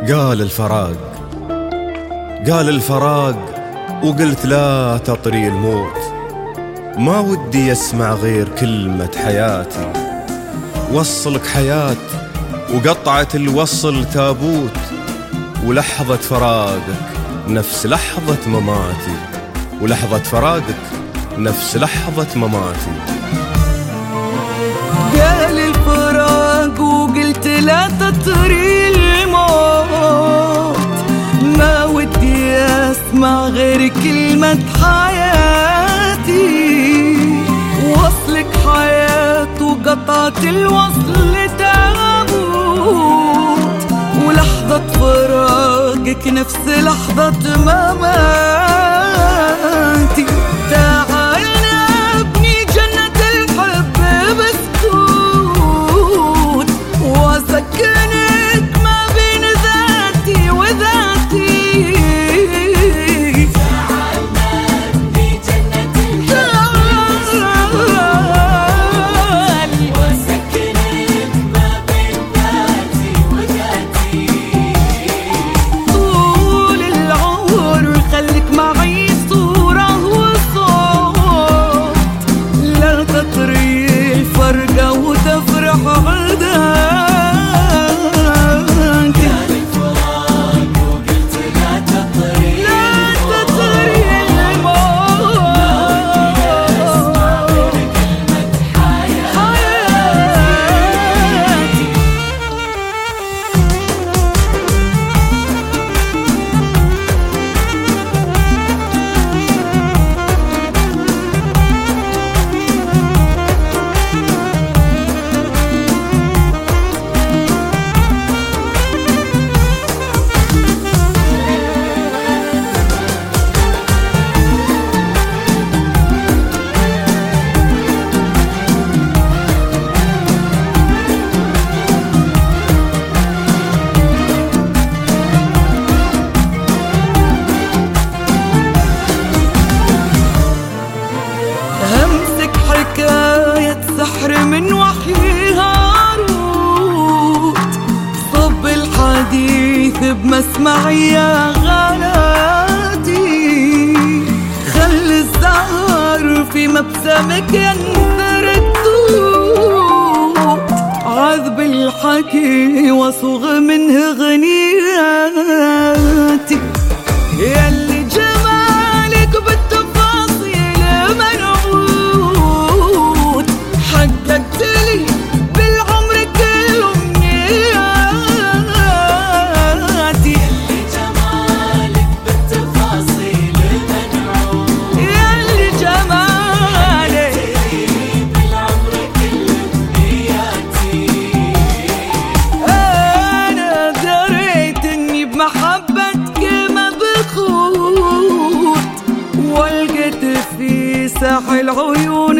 قال الفراق، قال الفراق، وقلت لا تطري الموت. ما ودي يسمع غير كلمة حياتي، وصلك حياة وقطعة الوصل تابوت، ولحظة فراقك نفس لحظة مماتي، ولحظة فراقك نفس لحظة مماتي. قال الفراق وقلت لا تطري الموت، ما ودي اسمع غير كلمة حياتي، وصلك حياة وقطعة الوصل تابوت، ولحظة فراقك نفس لحظة مماتي. تعال نبني جنة الحب بسكوت، واسكنك ما بين ذاتي وذاتي. تعال نبني جنة الحب واسكنك ما بين ذاتي وذاتي. طول العمر خليك معي صورة وصوت، لا تطري الفرقة وتفرح عداك. قال الفراق وقلت لا تطري الموت، كلمة حياتي. حكاية سحر من وحي هاروت، صب الحديث بمسمعي يا غالاتي، خل الزهر في مبسمك ينثر الدود، عذب الحكي وصغ منه غنياتي. ياللي جمالك بالتفاصيل منعود، حققت لي بالعمر كل أمنياتي. ياللي جمالك بالتفاصيل منعود، ياللي جمالك بالعمر كل أمنياتي. أنا دريت إني بمحبتك مبخوت، ولقيت في ساحل عيون